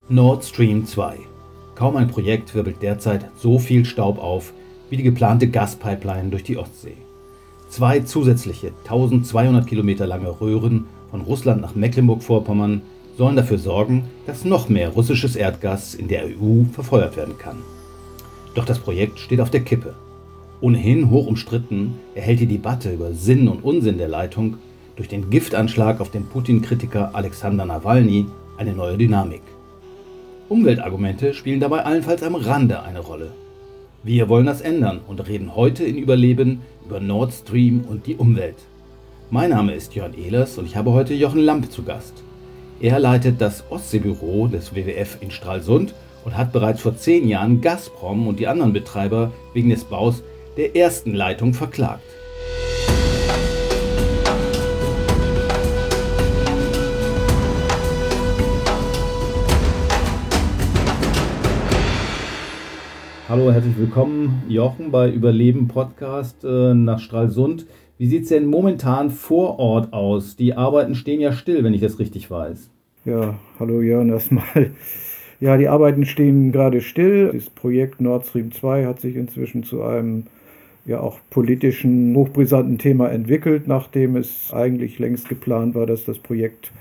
Nord Stream 2. Kaum ein Projekt wirbelt derzeit so viel Staub auf wie die geplante Gaspipeline durch die Ostsee. 2 zusätzliche 1200 Kilometer lange Röhren von Russland nach Mecklenburg-Vorpommern sollen dafür sorgen, dass noch mehr russisches Erdgas in der EU verfeuert werden kann. Doch das Projekt steht auf der Kippe. Ohnehin hoch umstritten erhält die Debatte über Sinn und Unsinn der Leitung durch den Giftanschlag auf den Putin-Kritiker Alexander Nawalny eine neue Dynamik. Umweltargumente spielen dabei allenfalls am Rande eine Rolle. Wir wollen das ändern und reden heute in Überleben über Nord Stream und die Umwelt. Mein Name ist Jörn Ehlers und ich habe heute Jochen Lamp zu Gast. Er leitet das Ostseebüro des WWF in Stralsund und hat bereits vor 10 Jahren Gazprom und die anderen Betreiber wegen des Baus der ersten Leitung verklagt. Hallo, herzlich willkommen, Jochen, bei Überleben Podcast nach Stralsund. Wie sieht es denn momentan vor Ort aus? Die Arbeiten stehen ja still, wenn ich das richtig weiß. Ja, hallo Jörn erstmal. Ja, die Arbeiten stehen gerade still. Das Projekt Nord Stream 2 hat sich inzwischen zu einem auch politischen, hochbrisanten Thema entwickelt, nachdem es eigentlich längst geplant war, dass das Projekt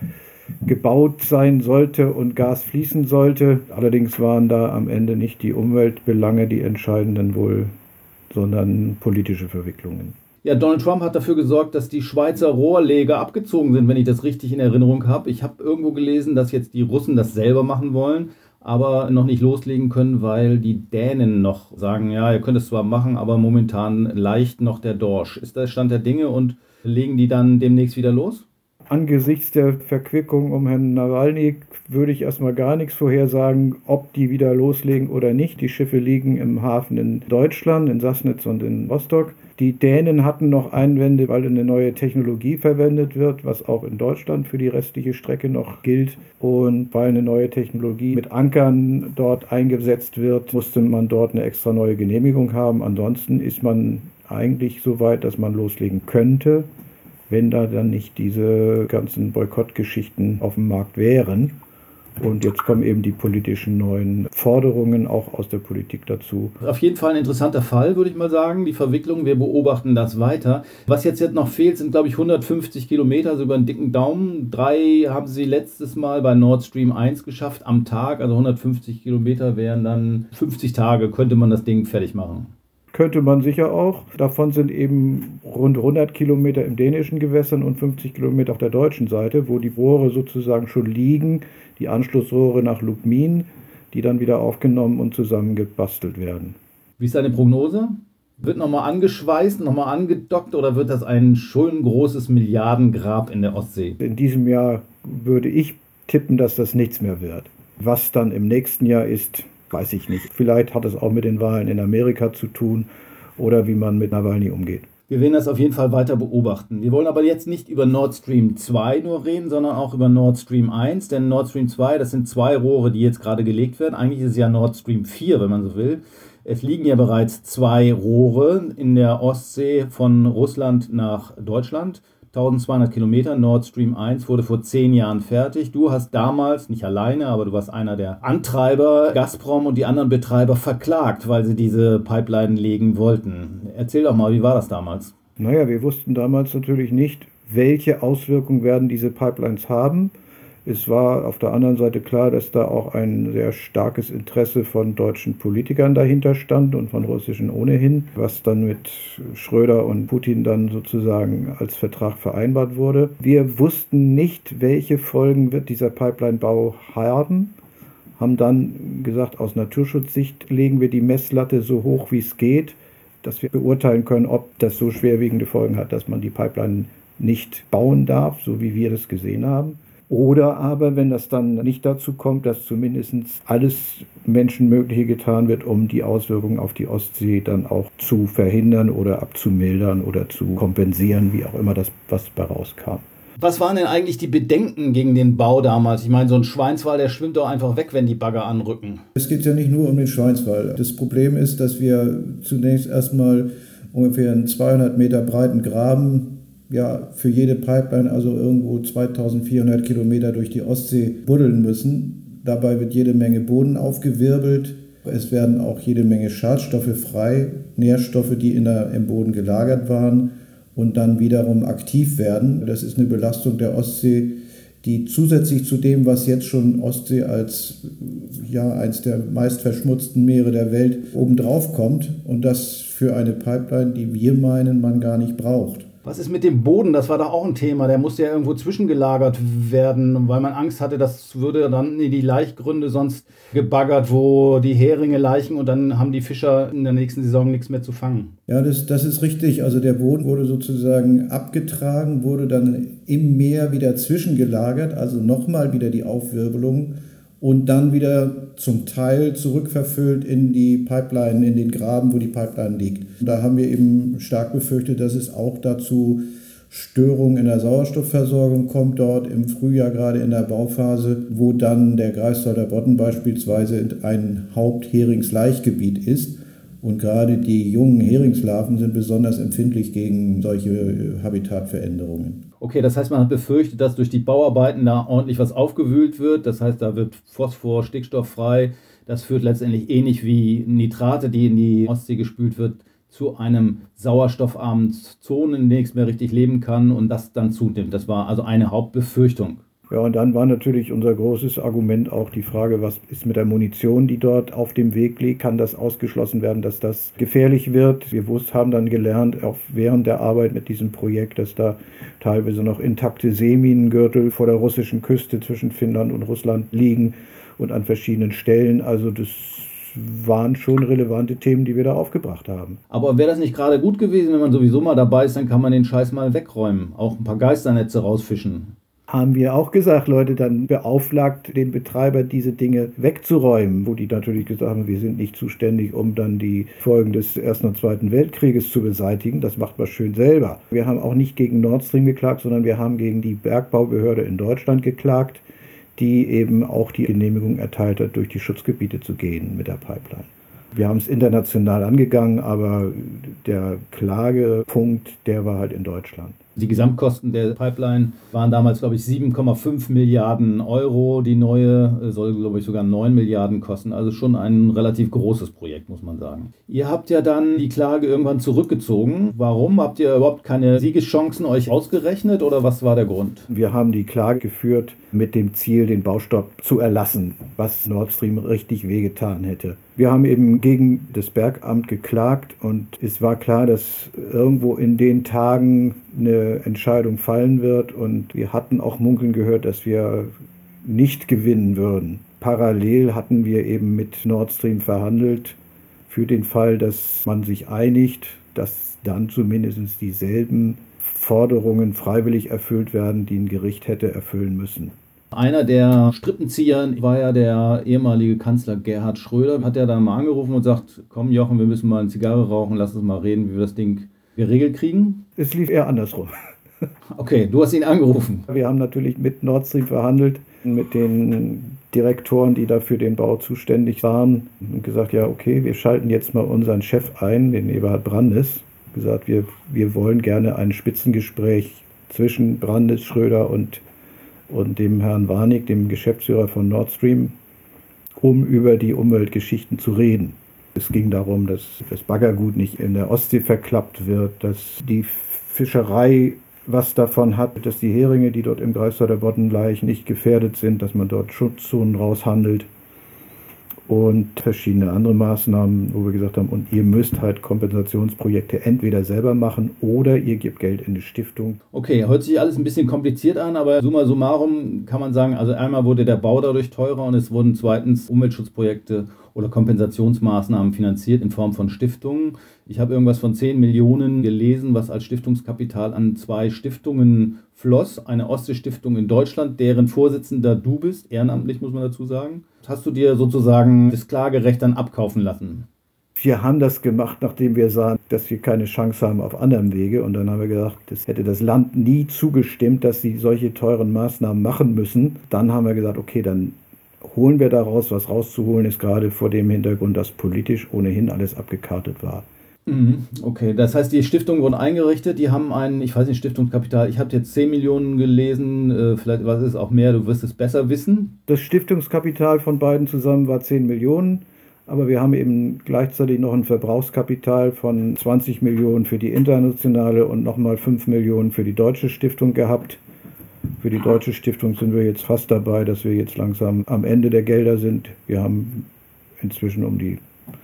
gebaut sein sollte und Gas fließen sollte. Allerdings waren da am Ende nicht die Umweltbelange die entscheidenden wohl, sondern politische Verwicklungen. Ja, Donald Trump hat dafür gesorgt, dass die Schweizer Rohrleger abgezogen sind, wenn ich das richtig in Erinnerung habe. Ich habe irgendwo gelesen, dass jetzt die Russen das selber machen wollen, aber noch nicht loslegen können, weil die Dänen noch sagen, ja, ihr könnt es zwar machen, aber momentan leicht noch der Dorsch. Ist das Stand der Dinge und legen die dann demnächst wieder los? Angesichts der Verquickung um Herrn Nawalny würde ich erstmal gar nichts vorhersagen, ob die wieder loslegen oder nicht. Die Schiffe liegen im Hafen in Deutschland, in Sassnitz und in Rostock. Die Dänen hatten noch Einwände, weil eine neue Technologie verwendet wird, was auch in Deutschland für die restliche Strecke noch gilt. Und weil eine neue Technologie mit Ankern dort eingesetzt wird, musste man dort eine extra neue Genehmigung haben. Ansonsten ist man eigentlich so weit, dass man loslegen könnte, wenn da dann nicht diese ganzen Boykottgeschichten auf dem Markt wären. Und jetzt kommen eben die politischen neuen Forderungen auch aus der Politik dazu. Auf jeden Fall ein interessanter Fall, würde ich mal sagen. Die Verwicklung, wir beobachten das weiter. Was jetzt noch fehlt, sind, glaube ich, 150 Kilometer, also über einen dicken Daumen. 3 haben sie letztes Mal bei Nord Stream 1 geschafft am Tag. Also 150 Kilometer wären dann 50 Tage, könnte man das Ding fertig machen. Könnte man sicher auch. Davon sind eben rund 100 Kilometer im dänischen Gewässern und 50 Kilometer auf der deutschen Seite, wo die Rohre sozusagen schon liegen, die Anschlussrohre nach Lubmin, die dann wieder aufgenommen und zusammengebastelt werden. Wie ist deine Prognose? Wird nochmal angeschweißt, nochmal angedockt oder wird das ein schön großes Milliardengrab in der Ostsee? In diesem Jahr würde ich tippen, dass das nichts mehr wird. Was dann im nächsten Jahr ist, weiß ich nicht. Vielleicht hat es auch mit den Wahlen in Amerika zu tun oder wie man mit Nawalny umgeht. Wir werden das auf jeden Fall weiter beobachten. Wir wollen aber jetzt nicht über Nord Stream 2 nur reden, sondern auch über Nord Stream 1. Denn Nord Stream 2, das sind 2 Rohre, die jetzt gerade gelegt werden. Eigentlich ist es ja Nord Stream 4, wenn man so will. Es liegen ja bereits 2 Rohre in der Ostsee von Russland nach Deutschland. 1200 Kilometer, Nord Stream 1 wurde vor 10 Jahren fertig. Du hast damals, nicht alleine, aber du warst einer der Antreiber, Gazprom und die anderen Betreiber verklagt, weil sie diese Pipeline legen wollten. Erzähl doch mal, wie war das damals? Naja, wir wussten damals natürlich nicht, welche Auswirkungen werden diese Pipelines haben. Es war auf der anderen Seite klar, dass da auch ein sehr starkes Interesse von deutschen Politikern dahinter stand und von russischen ohnehin, was dann mit Schröder und Putin dann sozusagen als Vertrag vereinbart wurde. Wir wussten nicht, welche Folgen wird dieser Pipeline-Bau haben dann gesagt, aus Naturschutzsicht legen wir die Messlatte so hoch, wie es geht, dass wir beurteilen können, ob das so schwerwiegende Folgen hat, dass man die Pipeline nicht bauen darf, so wie wir das gesehen haben. Oder aber, wenn das dann nicht dazu kommt, dass zumindest alles Menschenmögliche getan wird, um die Auswirkungen auf die Ostsee dann auch zu verhindern oder abzumildern oder zu kompensieren, wie auch immer das, was dabei rauskam. Was waren denn eigentlich die Bedenken gegen den Bau damals? Ich meine, so ein Schweinswal, der schwimmt doch einfach weg, wenn die Bagger anrücken. Es geht ja nicht nur um den Schweinswal. Das Problem ist, dass wir zunächst erstmal ungefähr einen 200 Meter breiten Graben für jede Pipeline, also irgendwo 2400 Kilometer durch die Ostsee buddeln müssen. Dabei wird jede Menge Boden aufgewirbelt. Es werden auch jede Menge Schadstoffe frei, Nährstoffe, die im Boden gelagert waren und dann wiederum aktiv werden. Das ist eine Belastung der Ostsee, die zusätzlich zu dem, was jetzt schon Ostsee als eins der meist verschmutzten Meere der Welt obendrauf kommt und das für eine Pipeline, die wir meinen, man gar nicht braucht. Was ist mit dem Boden? Das war doch auch ein Thema. Der musste ja irgendwo zwischengelagert werden, weil man Angst hatte, das würde dann in die Laichgründe sonst gebaggert, wo die Heringe laichen und dann haben die Fischer in der nächsten Saison nichts mehr zu fangen. Ja, das ist richtig. Also der Boden wurde sozusagen abgetragen, wurde dann im Meer wieder zwischengelagert, also nochmal wieder die Aufwirbelung und dann wieder zum Teil zurückverfüllt in die Pipeline, in den Graben, wo die Pipeline liegt. Und da haben wir eben stark befürchtet, dass es auch dazu Störungen in der Sauerstoffversorgung kommt, dort im Frühjahr, gerade in der Bauphase, wo dann der Greifswalder Bodden beispielsweise ein Hauptheringslaichgebiet ist. Und gerade die jungen Heringslarven sind besonders empfindlich gegen solche Habitatveränderungen. Okay, das heißt, man hat befürchtet, dass durch die Bauarbeiten da ordentlich was aufgewühlt wird. Das heißt, da wird Phosphor, Stickstoff frei. Das führt letztendlich ähnlich wie Nitrate, die in die Ostsee gespült wird, zu einem sauerstoffarmen Zone, in der nichts mehr richtig leben kann und das dann zunimmt. Das war also eine Hauptbefürchtung. Ja, und dann war natürlich unser großes Argument auch die Frage, was ist mit der Munition, die dort auf dem Weg liegt? Kann das ausgeschlossen werden, dass das gefährlich wird? Wir haben dann gelernt, auch während der Arbeit mit diesem Projekt, dass da teilweise noch intakte Seeminengürtel vor der russischen Küste zwischen Finnland und Russland liegen und an verschiedenen Stellen. Also das waren schon relevante Themen, die wir da aufgebracht haben. Aber wäre das nicht gerade gut gewesen, wenn man sowieso mal dabei ist, dann kann man den Scheiß mal wegräumen, auch ein paar Geisternetze rausfischen. Haben wir auch gesagt, Leute, dann beauflagt den Betreiber, diese Dinge wegzuräumen, wo die natürlich gesagt haben, wir sind nicht zuständig, um dann die Folgen des Ersten und Zweiten Weltkrieges zu beseitigen. Das macht man schön selber. Wir haben auch nicht gegen Nord Stream geklagt, sondern wir haben gegen die Bergbaubehörde in Deutschland geklagt, die eben auch die Genehmigung erteilt hat, durch die Schutzgebiete zu gehen mit der Pipeline. Wir haben es international angegangen, aber der Klagepunkt, der war halt in Deutschland. Die Gesamtkosten der Pipeline waren damals, glaube ich, 7,5 Milliarden Euro. Die neue soll, glaube ich, sogar 9 Milliarden kosten. Also schon ein relativ großes Projekt, muss man sagen. Ihr habt ja dann die Klage irgendwann zurückgezogen. Warum? Habt ihr überhaupt keine Siegeschancen euch ausgerechnet oder was war der Grund? Wir haben die Klage geführt mit dem Ziel, den Baustopp zu erlassen, was Nord Stream richtig wehgetan hätte. Wir haben eben gegen das Bergamt geklagt und es war klar, dass irgendwo in den Tagen eine Entscheidung fallen wird und wir hatten auch munkeln gehört, dass wir nicht gewinnen würden. Parallel hatten wir eben mit Nord Stream verhandelt für den Fall, dass man sich einigt, dass dann zumindest dieselben Forderungen freiwillig erfüllt werden, die ein Gericht hätte erfüllen müssen. Einer der Strippenzieher war ja der ehemalige Kanzler Gerhard Schröder. Hat er dann mal angerufen und sagt, komm Jochen, wir müssen mal eine Zigarre rauchen, lass uns mal reden, wie wir das Ding geregelt kriegen? Es lief eher andersrum. Okay, du hast ihn angerufen. Wir haben natürlich mit Nord Stream verhandelt, mit den Direktoren, die da für den Bau zuständig waren, und gesagt, ja okay, wir schalten jetzt mal unseren Chef ein, den Eberhard Brandes. Gesagt, wir wollen gerne ein Spitzengespräch zwischen Brandes, Schröder und dem Herrn Warnig, dem Geschäftsführer von Nord Stream, um über die Umweltgeschichten zu reden. Es ging darum, dass das Baggergut nicht in der Ostsee verklappt wird, dass die Fischerei was davon hat, dass die Heringe, die dort im Greifswalder Bodden laichen, nicht gefährdet sind, dass man dort Schutzzonen raushandelt und verschiedene andere Maßnahmen, wo wir gesagt haben, und ihr müsst halt Kompensationsprojekte entweder selber machen oder ihr gebt Geld in die Stiftung. Okay, hört sich alles ein bisschen kompliziert an, aber summa summarum kann man sagen, also einmal wurde der Bau dadurch teurer und es wurden zweitens Umweltschutzprojekte oder Kompensationsmaßnahmen finanziert in Form von Stiftungen. Ich habe irgendwas von 10 Millionen gelesen, was als Stiftungskapital an 2 Stiftungen floss. Eine Ostsee-Stiftung in Deutschland, deren Vorsitzender du bist, ehrenamtlich muss man dazu sagen. Hast du dir sozusagen das Klagerecht dann abkaufen lassen? Wir haben das gemacht, nachdem wir sahen, dass wir keine Chance haben auf anderem Wege. Und dann haben wir gesagt, das hätte das Land nie zugestimmt, dass sie solche teuren Maßnahmen machen müssen. Dann haben wir gesagt, okay, dann holen wir daraus, was rauszuholen ist, gerade vor dem Hintergrund, dass politisch ohnehin alles abgekartet war. Okay, das heißt, die Stiftungen wurden eingerichtet, die haben ich weiß nicht, Stiftungskapital, ich habe jetzt 10 Millionen gelesen, vielleicht was ist auch mehr, du wirst es besser wissen. Das Stiftungskapital von beiden zusammen war 10 Millionen, aber wir haben eben gleichzeitig noch ein Verbrauchskapital von 20 Millionen für die internationale und nochmal 5 Millionen für die deutsche Stiftung gehabt. Für die deutsche Stiftung sind wir jetzt fast dabei, dass wir jetzt langsam am Ende der Gelder sind. Wir haben inzwischen um die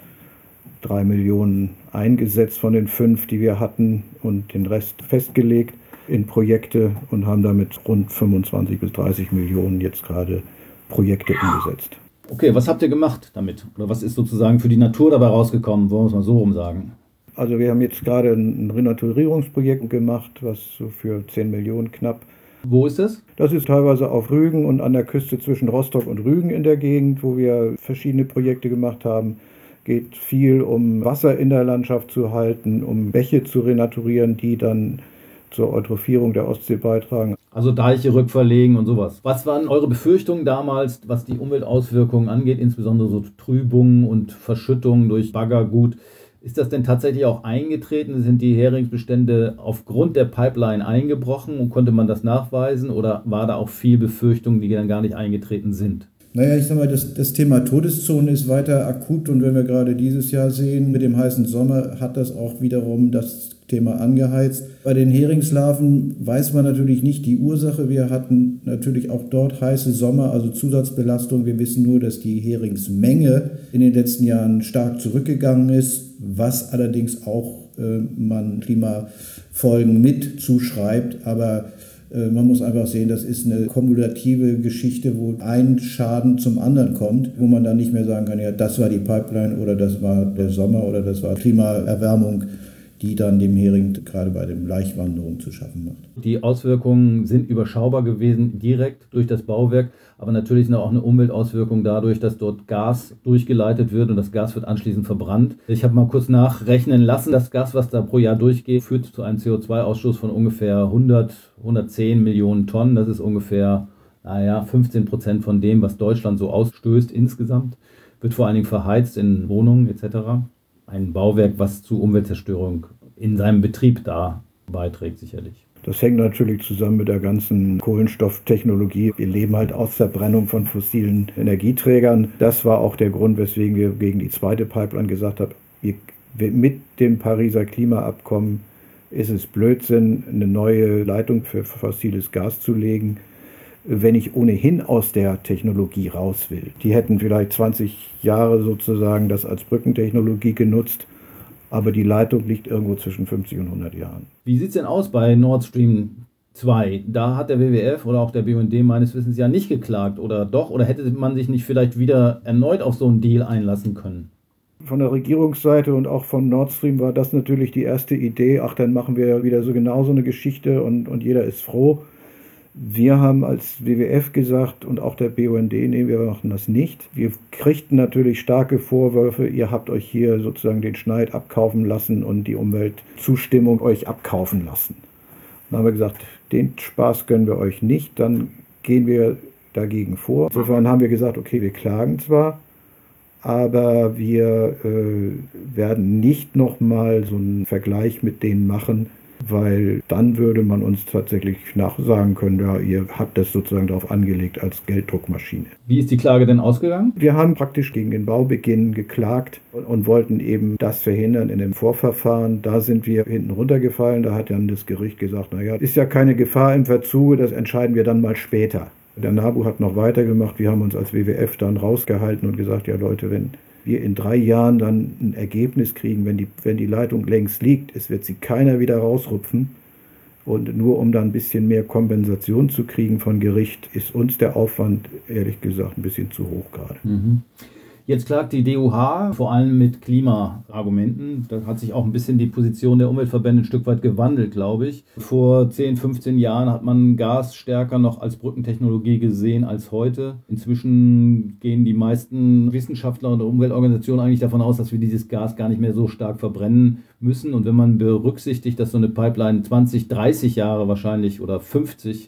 3 Millionen eingesetzt von den 5, die wir hatten, und den Rest festgelegt in Projekte und haben damit rund 25 bis 30 Millionen jetzt gerade Projekte umgesetzt. Okay, was habt ihr gemacht damit? Oder was ist sozusagen für die Natur dabei rausgekommen, wollen wir es mal so rum sagen? Also wir haben jetzt gerade ein Renaturierungsprojekt gemacht, was so für 10 Millionen knapp. Wo ist es? Das ist teilweise auf Rügen und an der Küste zwischen Rostock und Rügen in der Gegend, wo wir verschiedene Projekte gemacht haben. Geht viel um Wasser in der Landschaft zu halten, um Bäche zu renaturieren, die dann zur Eutrophierung der Ostsee beitragen. Also Deiche rückverlegen und sowas. Was waren eure Befürchtungen damals, was die Umweltauswirkungen angeht, insbesondere so Trübungen und Verschüttungen durch Baggergut? Ist das denn tatsächlich auch eingetreten? Sind die Heringsbestände aufgrund der Pipeline eingebrochen und konnte man das nachweisen? Oder war da auch viel Befürchtung, die dann gar nicht eingetreten sind? Naja, ich sag mal, das Thema Todeszone ist weiter akut, und wenn wir gerade dieses Jahr sehen, mit dem heißen Sommer hat das auch wiederum das Thema angeheizt. Bei den Heringslarven weiß man natürlich nicht die Ursache. Wir hatten natürlich auch dort heiße Sommer, also Zusatzbelastung. Wir wissen nur, dass die Heringsmenge in den letzten Jahren stark zurückgegangen ist, was allerdings auch man Klimafolgen mit zuschreibt. Aber man muss einfach sehen, das ist eine kumulative Geschichte, wo ein Schaden zum anderen kommt, wo man dann nicht mehr sagen kann, ja, das war die Pipeline oder das war der Sommer oder das war Klimaerwärmung, die dann dem Hering gerade bei den Laichwanderungen zu schaffen macht. Die Auswirkungen sind überschaubar gewesen, direkt durch das Bauwerk, aber natürlich auch eine Umweltauswirkung dadurch, dass dort Gas durchgeleitet wird und das Gas wird anschließend verbrannt. Ich habe mal kurz nachrechnen lassen, das Gas, was da pro Jahr durchgeht, führt zu einem CO2-Ausstoß von ungefähr 110 Millionen Tonnen. Das ist ungefähr 15% von dem, was Deutschland so ausstößt insgesamt. Wird vor allen Dingen verheizt in Wohnungen etc. Ein Bauwerk, was zu Umweltzerstörung in seinem Betrieb da beiträgt, sicherlich. Das hängt natürlich zusammen mit der ganzen Kohlenstofftechnologie. Wir leben halt aus Verbrennung von fossilen Energieträgern. Das war auch der Grund, weswegen wir gegen die zweite Pipeline gesagt haben, mit dem Pariser Klimaabkommen ist es Blödsinn, eine neue Leitung für fossiles Gas zu legen, wenn ich ohnehin aus der Technologie raus will. Die hätten vielleicht 20 Jahre sozusagen das als Brückentechnologie genutzt, aber die Leitung liegt irgendwo zwischen 50 und 100 Jahren. Wie sieht es denn aus bei Nord Stream 2? Da hat der WWF oder auch der BUND meines Wissens ja nicht geklagt, oder doch? Oder hätte man sich nicht vielleicht wieder erneut auf so einen Deal einlassen können? Von der Regierungsseite und auch von Nord Stream war das natürlich die erste Idee, ach, dann machen wir wieder so genauso eine Geschichte und jeder ist froh. Wir haben als WWF gesagt und auch der BUND, nee, wir machen das nicht. Wir kriegten natürlich starke Vorwürfe, ihr habt euch hier sozusagen den Schneid abkaufen lassen und die Umweltzustimmung euch abkaufen lassen. Dann haben wir gesagt, den Spaß gönnen wir euch nicht, dann gehen wir dagegen vor. Insofern haben wir gesagt, okay, wir klagen zwar, aber wir werden nicht nochmal so einen Vergleich mit denen machen, weil dann würde man uns tatsächlich nachsagen können, ja, ihr habt das sozusagen darauf angelegt als Gelddruckmaschine. Wie ist die Klage denn ausgegangen? Wir haben praktisch gegen den Baubeginn geklagt und wollten eben das verhindern in dem Vorverfahren. Da sind wir hinten runtergefallen, da hat dann das Gericht gesagt, naja, ist ja keine Gefahr im Verzuge, das entscheiden wir dann mal später. Der NABU hat noch weitergemacht, wir haben uns als WWF dann rausgehalten und gesagt, ja Leute, wenn wir in 3 Jahren dann ein Ergebnis kriegen, wenn die Leitung längst liegt, es wird sie keiner wieder rausrupfen. Und nur um dann ein bisschen mehr Kompensation zu kriegen von Gericht, ist uns der Aufwand, ehrlich gesagt, ein bisschen zu hoch gerade. Mhm. Jetzt klagt die DUH vor allem mit Klimaargumenten. Da hat sich auch ein bisschen die Position der Umweltverbände ein Stück weit gewandelt, glaube ich. Vor 10, 15 Jahren hat man Gas stärker noch als Brückentechnologie gesehen als heute. Inzwischen gehen die meisten Wissenschaftler und Umweltorganisationen eigentlich davon aus, dass wir dieses Gas gar nicht mehr so stark verbrennen müssen. Und wenn man berücksichtigt, dass so eine Pipeline 20, 30 Jahre wahrscheinlich oder 50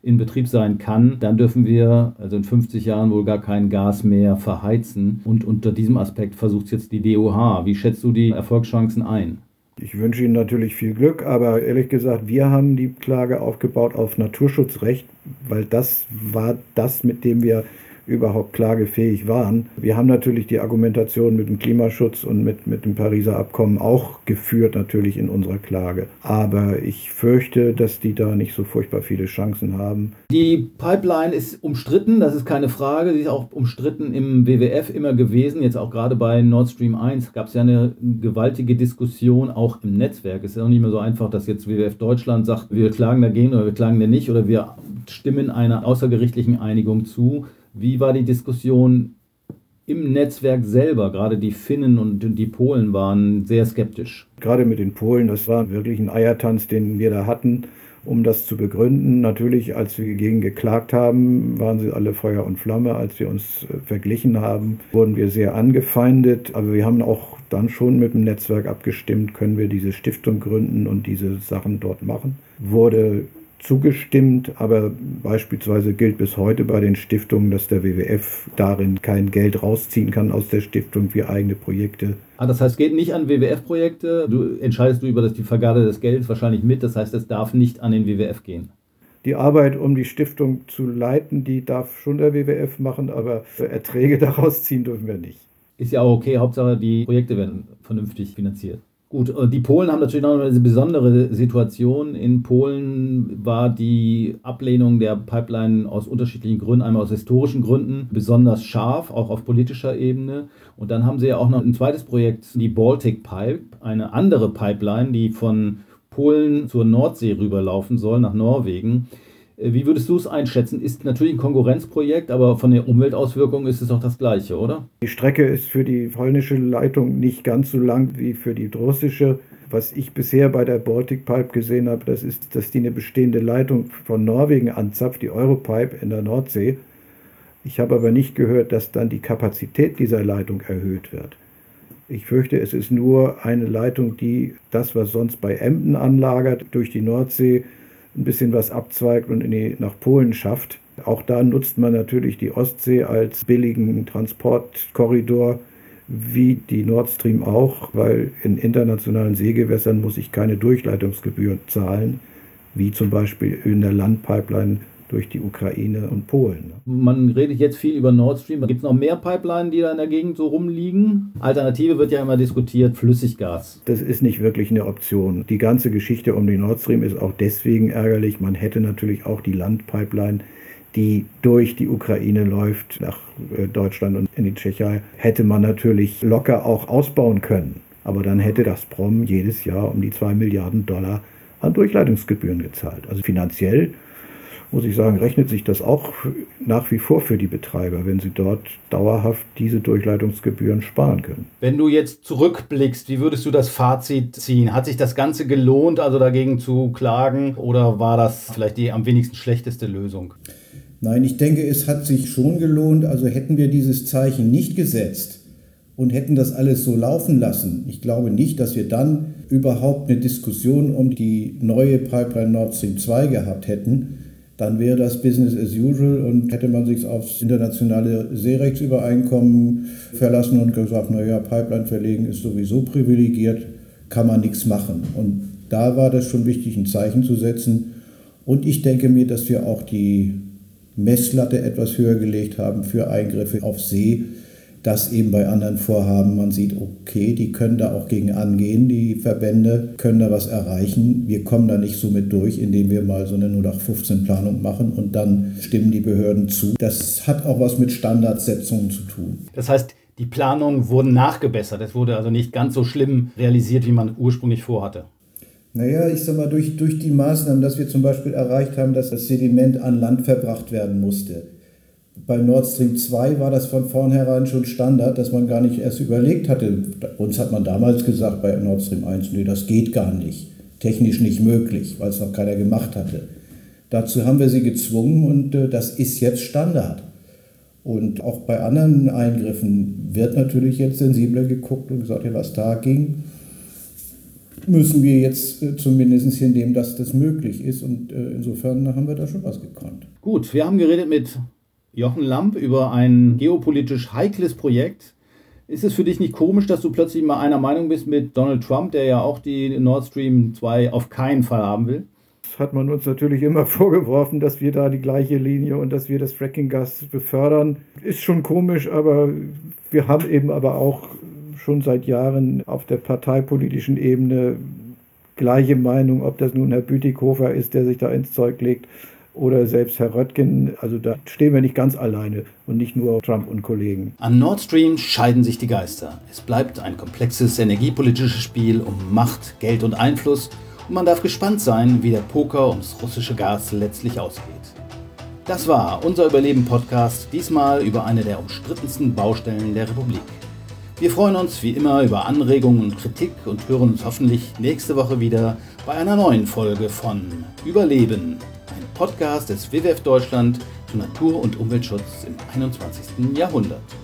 in Betrieb sein kann, dann dürfen wir also in 50 Jahren wohl gar kein Gas mehr verheizen. Und unter diesem Aspekt versucht jetzt die DOH. Wie schätzt du die Erfolgschancen ein? Ich wünsche Ihnen natürlich viel Glück, aber ehrlich gesagt, wir haben die Klage aufgebaut auf Naturschutzrecht, weil das war das, mit dem wir überhaupt klagefähig waren. Wir haben natürlich die Argumentation mit dem Klimaschutz und mit dem Pariser Abkommen auch geführt, natürlich in unserer Klage. Aber ich fürchte, dass die da nicht so furchtbar viele Chancen haben. Die Pipeline ist umstritten, das ist keine Frage. Sie ist auch umstritten im WWF immer gewesen. Jetzt auch gerade bei Nord Stream 1 gab es ja eine gewaltige Diskussion, auch im Netzwerk. Es ist auch nicht mehr so einfach, dass jetzt WWF Deutschland sagt, wir klagen dagegen oder wir klagen da nicht oder wir stimmen einer außergerichtlichen Einigung zu. Wie war die Diskussion im Netzwerk selber? Gerade die Finnen und die Polen waren sehr skeptisch. Gerade mit den Polen, das war wirklich ein Eiertanz, den wir da hatten, um das zu begründen. Natürlich, als wir gegen geklagt haben, waren sie alle Feuer und Flamme. Als wir uns verglichen haben, wurden wir sehr angefeindet. Aber wir haben auch dann schon mit dem Netzwerk abgestimmt, können wir diese Stiftung gründen und diese Sachen dort machen. Wurde zugestimmt, aber beispielsweise gilt bis heute bei den Stiftungen, dass der WWF darin kein Geld rausziehen kann aus der Stiftung für eigene Projekte. Das heißt, es geht nicht an WWF-Projekte. Du entscheidest über die Vergabe des Geldes wahrscheinlich mit. Das heißt, es darf nicht an den WWF gehen. Die Arbeit, um die Stiftung zu leiten, die darf schon der WWF machen, aber Erträge daraus ziehen dürfen wir nicht. Ist ja auch okay, Hauptsache die Projekte werden vernünftig finanziert. Gut, die Polen haben natürlich noch eine besondere Situation. In Polen war die Ablehnung der Pipeline aus unterschiedlichen Gründen, einmal aus historischen Gründen, besonders scharf, auch auf politischer Ebene. Und dann haben sie ja auch noch ein zweites Projekt, die Baltic Pipe, eine andere Pipeline, die von Polen zur Nordsee rüberlaufen soll, nach Norwegen. Wie würdest du es einschätzen? Ist natürlich ein Konkurrenzprojekt, aber von der Umweltauswirkung ist es doch das Gleiche, oder? Die Strecke ist für die polnische Leitung nicht ganz so lang wie für die russische. Was ich bisher bei der Baltic Pipe gesehen habe, das ist, dass die eine bestehende Leitung von Norwegen anzapft, die Europipe in der Nordsee. Ich habe aber nicht gehört, dass dann die Kapazität dieser Leitung erhöht wird. Ich fürchte, es ist nur eine Leitung, die das, was sonst bei Emden anlagert, durch die Nordsee ein bisschen was abzweigt und nach Polen schafft. Auch da nutzt man natürlich die Ostsee als billigen Transportkorridor, wie die Nord Stream auch, weil in internationalen Seegewässern muss ich keine Durchleitungsgebühren zahlen, wie zum Beispiel in der Landpipeline durch die Ukraine und Polen. Man redet jetzt viel über Nord Stream. Gibt es noch mehr Pipeline, die da in der Gegend so rumliegen? Alternative wird ja immer diskutiert, Flüssiggas. Das ist nicht wirklich eine Option. Die ganze Geschichte um die Nord Stream ist auch deswegen ärgerlich. Man hätte natürlich auch die Landpipeline, die durch die Ukraine läuft, nach Deutschland und in die Tschechei, hätte man natürlich locker auch ausbauen können. Aber dann hätte Gazprom jedes Jahr um die $2 Milliarden an Durchleitungsgebühren gezahlt. Also finanziell, muss ich sagen, rechnet sich das auch nach wie vor für die Betreiber, wenn sie dort dauerhaft diese Durchleitungsgebühren sparen können. Wenn du jetzt zurückblickst, wie würdest du das Fazit ziehen? Hat sich das Ganze gelohnt, also dagegen zu klagen, oder war das vielleicht die am wenigsten schlechteste Lösung? Nein, ich denke, es hat sich schon gelohnt. Also hätten wir dieses Zeichen nicht gesetzt und hätten das alles so laufen lassen, ich glaube nicht, dass wir dann überhaupt eine Diskussion um die neue Pipeline Nord Stream 2 gehabt hätten. Dann wäre das Business as usual und hätte man sich aufs internationale Seerechtsübereinkommen verlassen und gesagt, naja, Pipeline verlegen ist sowieso privilegiert, kann man nichts machen. Und da war das schon wichtig, ein Zeichen zu setzen. Und ich denke mir, dass wir auch die Messlatte etwas höher gelegt haben für Eingriffe auf See, dass eben bei anderen Vorhaben man sieht, okay, die können da auch gegen angehen, die Verbände können da was erreichen. Wir kommen da nicht so mit durch, indem wir mal so eine 0815-Planung machen und dann stimmen die Behörden zu. Das hat auch was mit Standardsetzungen zu tun. Das heißt, die Planungen wurden nachgebessert. Es wurde also nicht ganz so schlimm realisiert, wie man ursprünglich vorhatte. Naja, ich sag mal, durch die Maßnahmen, dass wir zum Beispiel erreicht haben, dass das Sediment an Land verbracht werden musste. Bei Nord Stream 2 war das von vornherein schon Standard, dass man gar nicht erst überlegt hatte. Uns hat man damals gesagt bei Nord Stream 1, nee, das geht gar nicht. Technisch nicht möglich, weil es noch keiner gemacht hatte. Dazu haben wir sie gezwungen und das ist jetzt Standard. Und auch bei anderen Eingriffen wird natürlich jetzt sensibler geguckt und gesagt, ja, was da ging, müssen wir jetzt zumindest hinnehmen, dass das möglich ist. Und insofern haben wir da schon was gekonnt. Gut, wir haben geredet mit Jochen Lamp über ein geopolitisch heikles Projekt. Ist es für dich nicht komisch, dass du plötzlich mal einer Meinung bist mit Donald Trump, der ja auch die Nord Stream 2 auf keinen Fall haben will? Das hat man uns natürlich immer vorgeworfen, dass wir da die gleiche Linie und dass wir das Fracking-Gas befördern. Ist schon komisch, aber wir haben eben aber auch schon seit Jahren auf der parteipolitischen Ebene gleiche Meinung, ob das nun Herr Bütikofer ist, der sich da ins Zeug legt, oder selbst Herr Röttgen. Also da stehen wir nicht ganz alleine und nicht nur Trump und Kollegen. An Nord Stream scheiden sich die Geister. Es bleibt ein komplexes energiepolitisches Spiel um Macht, Geld und Einfluss und man darf gespannt sein, wie der Poker ums russische Gas letztlich ausgeht. Das war unser Überleben-Podcast, diesmal über eine der umstrittensten Baustellen der Republik. Wir freuen uns wie immer über Anregungen und Kritik und hören uns hoffentlich nächste Woche wieder bei einer neuen Folge von Überleben, ein Podcast des WWF Deutschland zu Natur- und Umweltschutz im 21. Jahrhundert.